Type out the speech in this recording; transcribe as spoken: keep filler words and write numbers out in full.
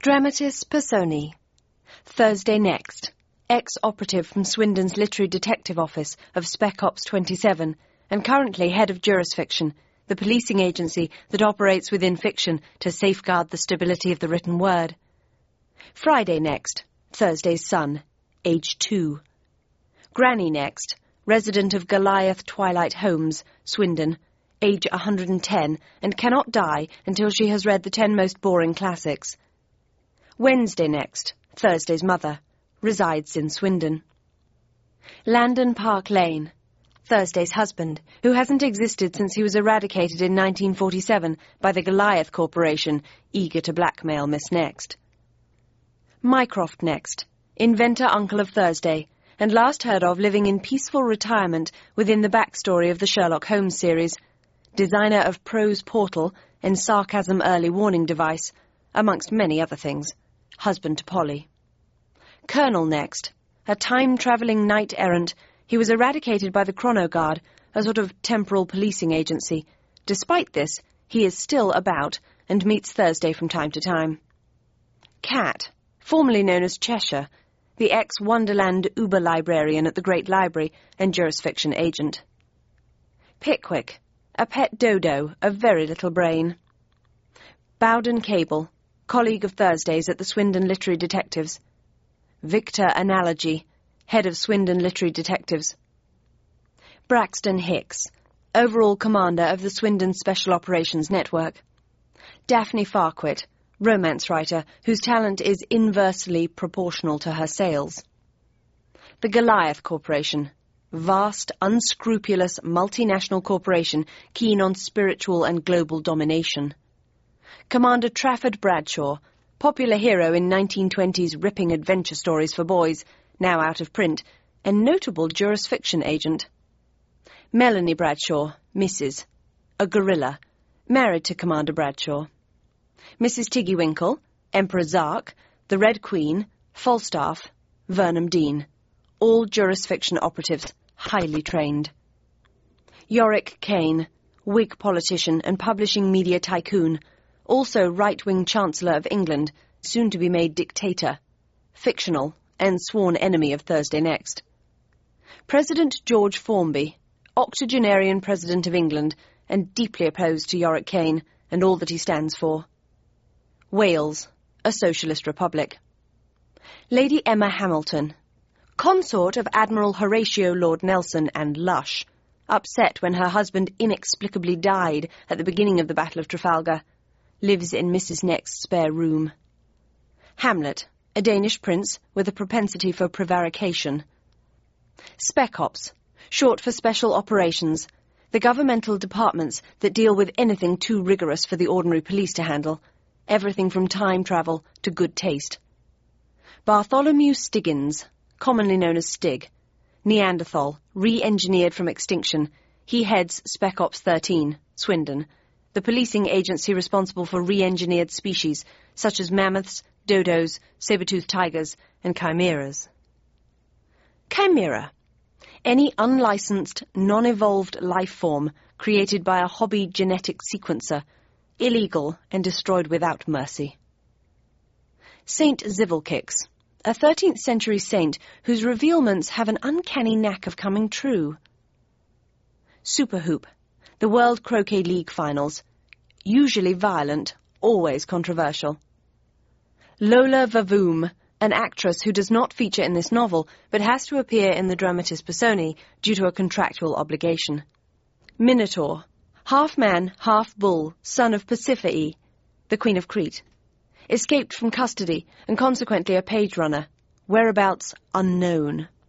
Dramatis Personae. Thursday next. Ex-operative from Swindon's Literary Detective Office of Spec Ops twenty-seven and currently head of Jurisfiction, the policing agency that operates within fiction to safeguard the stability of the written word. Friday next. Thursday's son, age two. Granny next. Resident of Goliath Twilight Homes, Swindon, age one hundred and ten, and cannot die until she has read the ten most boring classics. Wednesday next. Thursday's mother, resides in Swindon. Landon Park Lane. Thursday's husband, who hasn't existed since he was eradicated in nineteen forty-seven by the Goliath Corporation, eager to blackmail Miss Next. Mycroft next. Inventor uncle of Thursday, and last heard of living in peaceful retirement within the backstory of the Sherlock Holmes series, designer of prose portal and sarcasm early warning device, amongst many other things, husband to Polly. Colonel next. A time-travelling knight-errant, he was eradicated by the Chronoguard, a sort of temporal policing agency. Despite this, he is still about and meets Thursday from time to time. Cat, formerly known as Cheshire, the ex-Wonderland Uber-librarian at the Great Library and Jurisfiction agent. Pickwick, a pet dodo of very little brain. Bowden Cable, colleague of Thursdays at the Swindon Literary Detectives. Victor Analogy, head of Swindon Literary Detectives. Braxton Hicks, overall commander of the Swindon Special Operations Network. Daphne Farquhar, romance writer whose talent is inversely proportional to her sales. The Goliath Corporation, vast, unscrupulous multinational corporation keen on spiritual and global domination. Commander Trafford Bradshaw, popular hero in nineteen twenties ripping adventure stories for boys, now out of print, and notable Jurisfiction agent. Melanie Bradshaw, Missus A gorilla, married to Commander Bradshaw. Missus Tiggywinkle, Emperor Zark, the Red Queen, Falstaff, Vernon Dean, all Jurisfiction operatives, highly trained. Yorick Kane, Whig politician and publishing media tycoon, also right-wing Chancellor of England, soon to be made dictator, fictional and sworn enemy of Thursday Next. President George Formby, octogenarian President of England and deeply opposed to Yorick Kane and all that he stands for. Wales, a socialist republic. Lady Emma Hamilton, consort of Admiral Horatio Lord Nelson and Lush, upset when her husband inexplicably died at the beginning of the Battle of Trafalgar, lives in Missus Next's spare room. Hamlet, a Danish prince with a propensity for prevarication. Spec Ops, short for Special Operations, the governmental departments that deal with anything too rigorous for the ordinary police to handle, everything from time travel to good taste. Bartholomew Stiggins, commonly known as Stig, Neanderthal, re-engineered from extinction, he heads Spec Ops thirteen, Swindon, the policing agency responsible for re-engineered species such as mammoths, dodos, saber-toothed tigers, and chimeras. Chimera, any unlicensed, non-evolved life form created by a hobby genetic sequencer, illegal and destroyed without mercy. Saint Zivelkix, a thirteenth century saint whose revealments have an uncanny knack of coming true. Superhoop, the World Croquet League finals, usually violent, always controversial. Lola Vavoom, an actress who does not feature in this novel but has to appear in the Dramatis Personae due to a contractual obligation. Minotaur, half man, half bull, son of Pasiphae, the Queen of Crete, escaped from custody and consequently a page runner, whereabouts unknown.